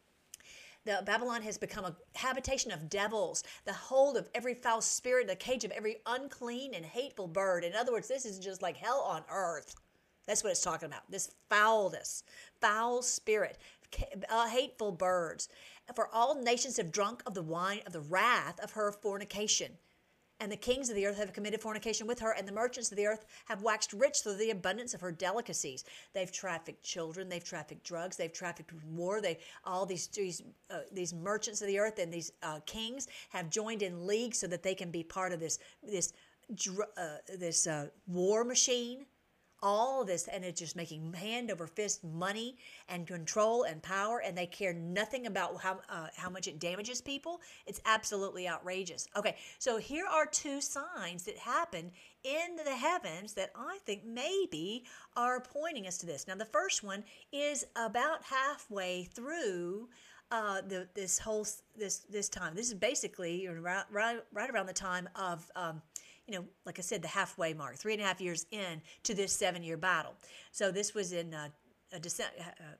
The Babylon has become a habitation of devils, the hold of every foul spirit, the cage of every unclean and hateful bird. In other words, this is just like hell on earth. That's what it's talking about, this foulness, foul spirit, uh, hateful birds. For all nations have drunk of the wine of the wrath of her fornication. And the kings of the earth have committed fornication with her, and the merchants of the earth have waxed rich through the abundance of her delicacies. They've trafficked children, they've trafficked drugs, they've trafficked war. They all these these uh, these merchants of the earth and these uh, kings have joined in league so that they can be part of this this uh, this uh, war machine. All of this, and it's just making hand over fist money and control and power, and they care nothing about how uh, how much it damages people. It's absolutely outrageous. Okay, so here are two signs that happened in the heavens that I think maybe are pointing us to this. Now, the first one is about halfway through uh, the this whole this this time. This is basically right right, right around the time of. Um, You know, like I said, the halfway mark, three and a half years in to this seven-year battle. So this was in uh, a December. Uh,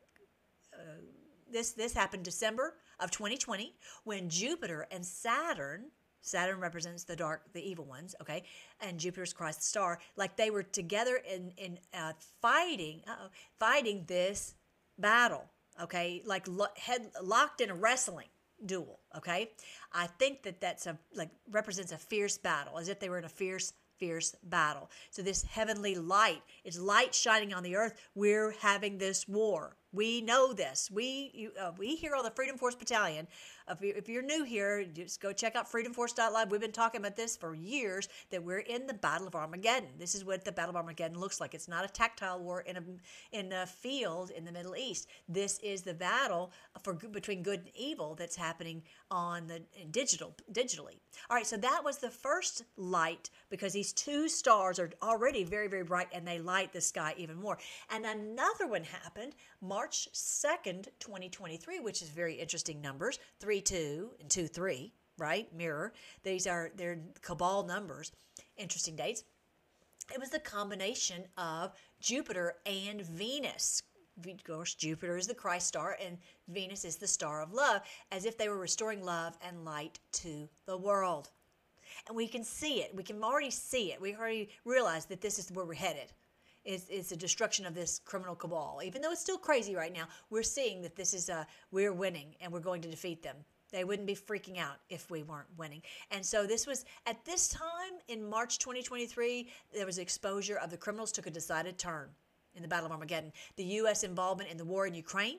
uh, this this happened December of twenty twenty when Jupiter and Saturn Saturn represents the dark, the evil ones, okay? And Jupiter's Christ the star. Like they were together in, in uh, fighting, uh-oh, fighting this battle, okay? Like lo- head locked in a wrestling duel, okay? I think that that's a, like, represents a fierce battle, as if they were in a fierce fierce battle. So this heavenly light, it's light shining on the earth. We're having this war. We know this. We you, uh, we here on the Freedom Force Battalion, if, you, if you're new here, just go check out freedom force dot live. We've been talking about this for years, that we're in the Battle of Armageddon. This is what the Battle of Armageddon looks like. It's not a tactile war in a in a field in the Middle East. This is the battle for between good and evil that's happening on the digital digitally. All right, so that was the first light, because these two stars are already very, very bright and they light the sky even more. And another one happened March second, twenty twenty-three, which is very interesting numbers, three two and two three, right? Mirror. These are, they're cabal numbers. Interesting dates. It was the combination of Jupiter and Venus. Of course, Jupiter is the Christ star and Venus is the star of love, as if they were restoring love and light to the world. And we can see it. We can already see it. We already realize that this is where we're headed. It's, it's the destruction of this criminal cabal. Even though it's still crazy right now, we're seeing that this is a, we're winning and we're going to defeat them. They wouldn't be freaking out if we weren't winning. And so this was, at this time in March twenty twenty-three, there was exposure of the criminals took a decided turn in the Battle of Armageddon. The U S involvement in the war in Ukraine,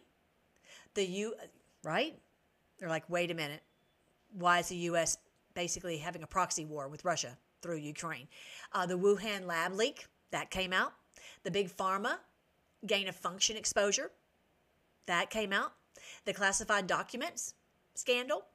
the U, right? They're like, wait a minute. Why is the U S basically having a proxy war with Russia through Ukraine? Uh, the Wuhan lab leak, that came out. The big pharma gain of function exposure, that came out. The classified documents scandal,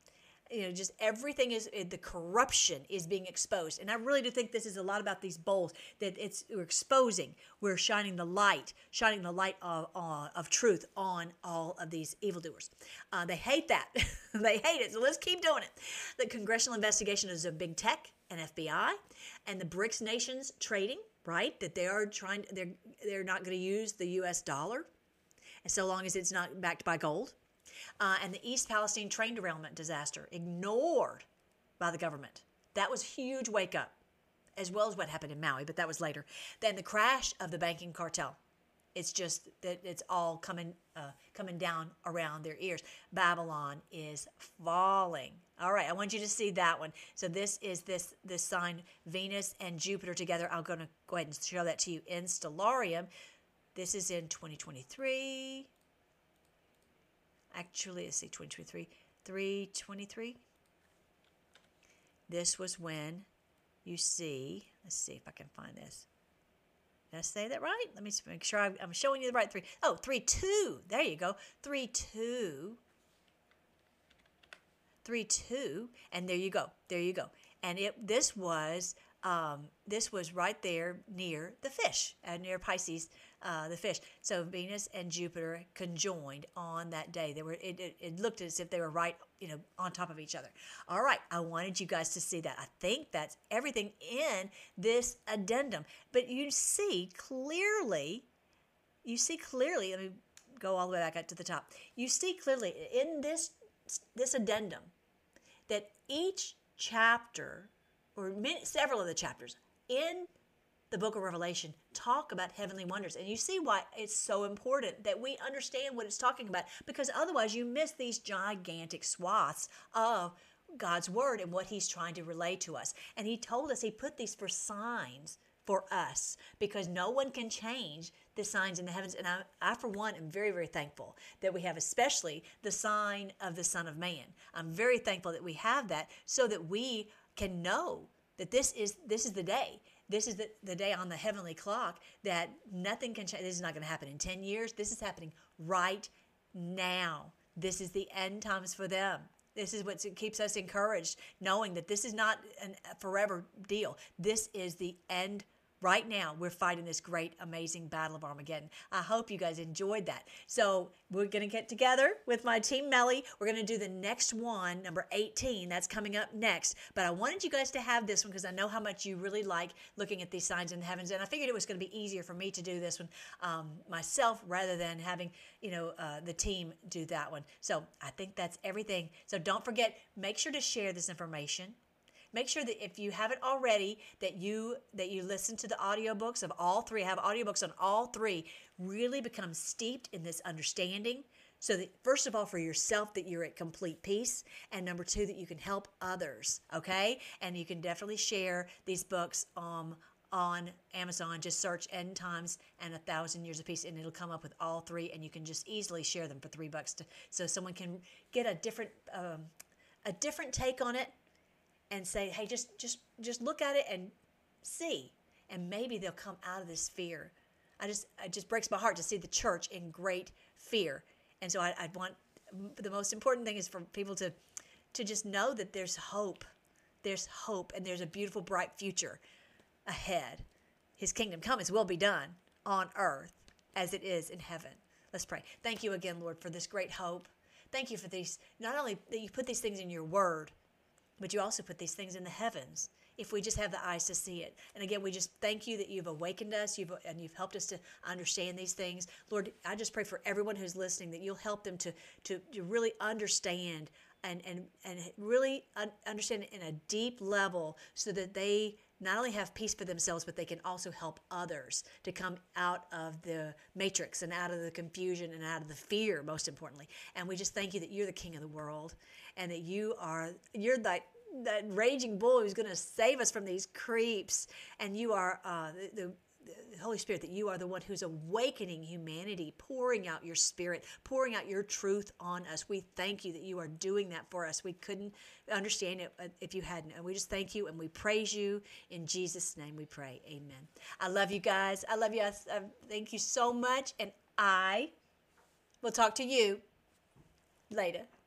you know, just everything is, the corruption is being exposed. And I really do think this is a lot about these bowls, that it's, we're exposing, we're shining the light, shining the light of, uh, of truth on all of these evildoers. Uh, they hate that. They hate it. So let's keep doing it. The congressional investigation is of big tech and F B I and the BRICS nations trading, right? That they are trying, they're, they're not going to use the U S dollar, and so long as it's not backed by gold. Uh, and the East Palestine train derailment disaster, ignored by the government. That was a huge wake up, as well as what happened in Maui, but that was later. Then the crash of the banking cartel. It's just that it's all coming uh, coming down around their ears. Babylon is falling. All right, I want you to see that one. So this is this this sign, Venus and Jupiter together. I'm going to go ahead and show that to you in Stellarium. This is in twenty twenty-three. Actually, let's see, twenty twenty-three, three twenty-three. This was when you see, let's see if I can find this. Did I say that right? Let me make sure I'm showing you the right three. Oh, three two. There you go. three two. three two. And there you go. There you go. And it this was um, this was right there near the fish, uh, near Pisces, uh, the fish. So Venus and Jupiter conjoined on that day. They were. It, it, it looked as if they were right, you know, on top of each other. All right, I wanted you guys to see that. I think that's everything in this addendum. But you see clearly, you see clearly. Let me go all the way back up to the top. You see clearly in this this addendum that each chapter, or many, several of the chapters in the book of Revelation, talk about heavenly wonders. And you see why it's so important that we understand what it's talking about, because otherwise you miss these gigantic swaths of God's word and what he's trying to relay to us. And he told us he put these for signs for us, because no one can change the signs in the heavens. And I, I, for one, am very, very thankful that we have especially the sign of the Son of Man. I'm very thankful that we have that, so that we can know that this is this is the day. This is the, the day on the heavenly clock that nothing can change. This is not going to happen in ten years. This is happening right now. This is the end times for them. This is what keeps us encouraged, knowing that this is not an, a forever deal. This is the end right now we're fighting this great, amazing battle of Armageddon. I hope you guys enjoyed that. So we're going to get together with my team, Melly. We're going to do the next one, number eighteen. That's coming up next. But I wanted you guys to have this one because I know how much you really like looking at these signs in the heavens. And I figured it was going to be easier for me to do this one um, myself rather than having, you know, uh, the team do that one. So I think that's everything. So don't forget, make sure to share this information. Make sure that if you haven't already, that you that you listen to the audiobooks of all three. I have audiobooks on all three. Really become steeped in this understanding so that, first of all, for yourself, that you're at complete peace, and number two, that you can help others, okay? And you can definitely share these books um, on Amazon. Just search End Times and A Thousand Years of Peace, and it'll come up with all three, and you can just easily share them for three bucks to, so someone can get a different um, a different take on it, and say, hey, just just just look at it and see, and maybe they'll come out of this fear. I just it just breaks my heart to see the church in great fear, and so I, I want the most important thing is for people to to just know that there's hope, there's hope, and there's a beautiful, bright future ahead. His kingdom come, His will be done on earth as it is in heaven. Let's pray. Thank you again, Lord, for this great hope. Thank you for these. Not only that you put these things in your word, but you also put these things in the heavens if we just have the eyes to see it. And again, we just thank you that you've awakened us you've, and you've helped us to understand these things. Lord, I just pray for everyone who's listening that you'll help them to, to, to really understand and, and, and really un- understand it in a deep level so that they not only have peace for themselves, but they can also help others to come out of the matrix and out of the confusion and out of the fear, most importantly. And we just thank you that you're the King of the world and that you are, you're that, that raging bull who's going to save us from these creeps. And you are uh, the, the the Holy Spirit, that you are the one who's awakening humanity, pouring out your Spirit, pouring out your truth on us. We thank you that you are doing that for us. We couldn't understand it if you hadn't. And we just thank you and we praise you. In Jesus' name we pray. Amen. I love you guys. I love you. I, I thank you so much. And I will talk to you later.